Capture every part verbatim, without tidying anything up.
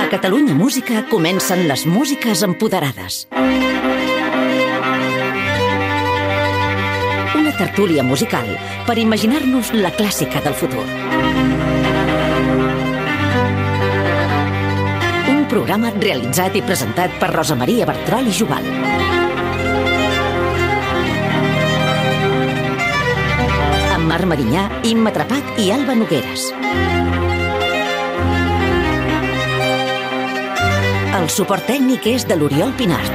A Catalunya Música comencen les músiques empoderades. Una tertúlia musical per imaginar-nos la clàssica del futur. Un programa realitzat i presentat per Rosa Maria Bertrol i Jubal. Amb Marc Medinyà, Imma Trepat i Alba Nogueres. El suport tècnic és de l'Oriol Pinart.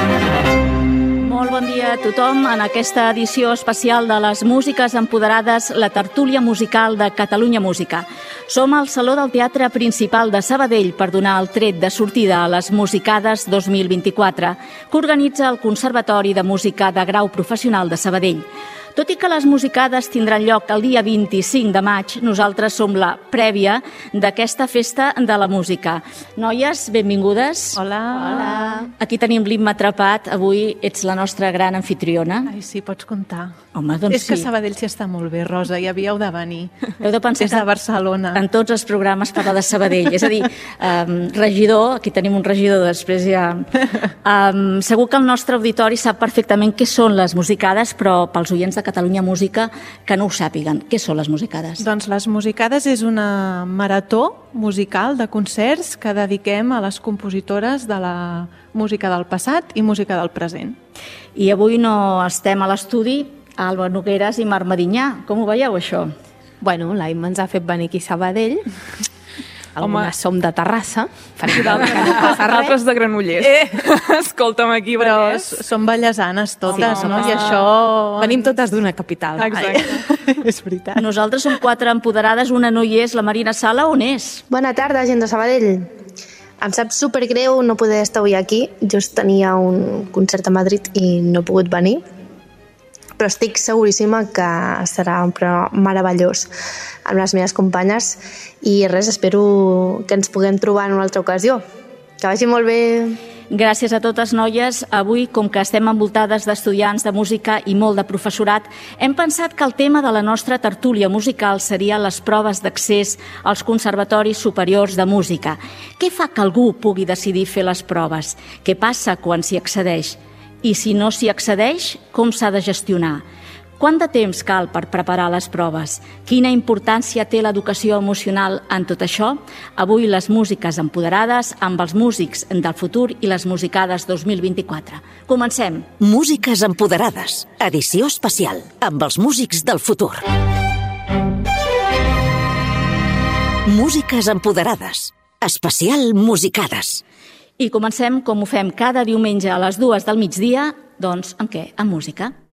Molt bon dia a tothom en aquesta edició especial de les músiques empoderades, la tertúlia musical de Catalunya Música. Som al Saló del Teatre Principal de Sabadell per donar el tret de sortida a les Musicades dos mil vint-i-quatre, que organitza el Conservatori de Música de Grau Professional de Sabadell. Tot i que les musicades tindran lloc el dia vint-i-cinc de maig, nosaltres som la prèvia d'aquesta festa de la música. Noies, benvingudes. Hola. Hola. Aquí tenim l'Imma Trepat. Avui ets la nostra gran anfitriona. Ai, sí, pots comptar. Home, doncs És que sí. Sabadell s'hi està molt bé, Rosa, i havíeu de venir. Heu de pensar Des de Barcelona. En tots els programes parla de Sabadell. És a dir, um, regidor, aquí tenim un regidor, després ja... Um, segur que el nostre auditori sap perfectament què són les musicades, però pels oients de Catalunya Música que no ho sàpiguen. Què són les musicades? Doncs les musicades és una marató musical de concerts que dediquem a les compositores de la música del passat i música del present. I avui no estem a l'estudi, Alba Nogueres i Marc Medinyà. Com ho veieu, això? Bueno, la Imma ens ha fet venir aquí a Sabadell. Algunes som de Terrassa. Altres de Granollers. Eh. Escolta'm aquí, Però és... són ballesanes totes, Home, no? home. I això... Venim totes d'una capital. Exacte. És veritat. Nosaltres som quatre empoderades, una no hi és, la Marina Sala, on és? Bona tarda, gent de Sabadell. Em sap supergreu no poder estar avui aquí. Just tenia un concert a Madrid i no he pogut venir. Però estic seguríssima que serà un programa meravellós amb les meves companyes i res, espero que ens puguem trobar en una altra ocasió. Que vagi molt bé. Gràcies a totes, noies. Avui, com que estem envoltades d'estudiants de música i molt de professorat, hem pensat que el tema de la nostra tertúlia musical seria les proves d'accés als conservatoris superiors de música. Què fa que algú pugui decidir fer les proves? Què passa quan s'hi accedeix? I si no s'hi accedeix, com s'ha de gestionar? Quant de temps cal per preparar les proves? Quina importància té l'educació emocional en tot això? Avui les músiques empoderades amb els músics del futur i les musicades dos mil vint-i-quatre. Comencem. Músiques empoderades, edició especial, amb els músics del futur. Músiques empoderades, especial musicades. I comencem com ho fem cada diumenge a les dues del migdia, doncs amb què? Amb música.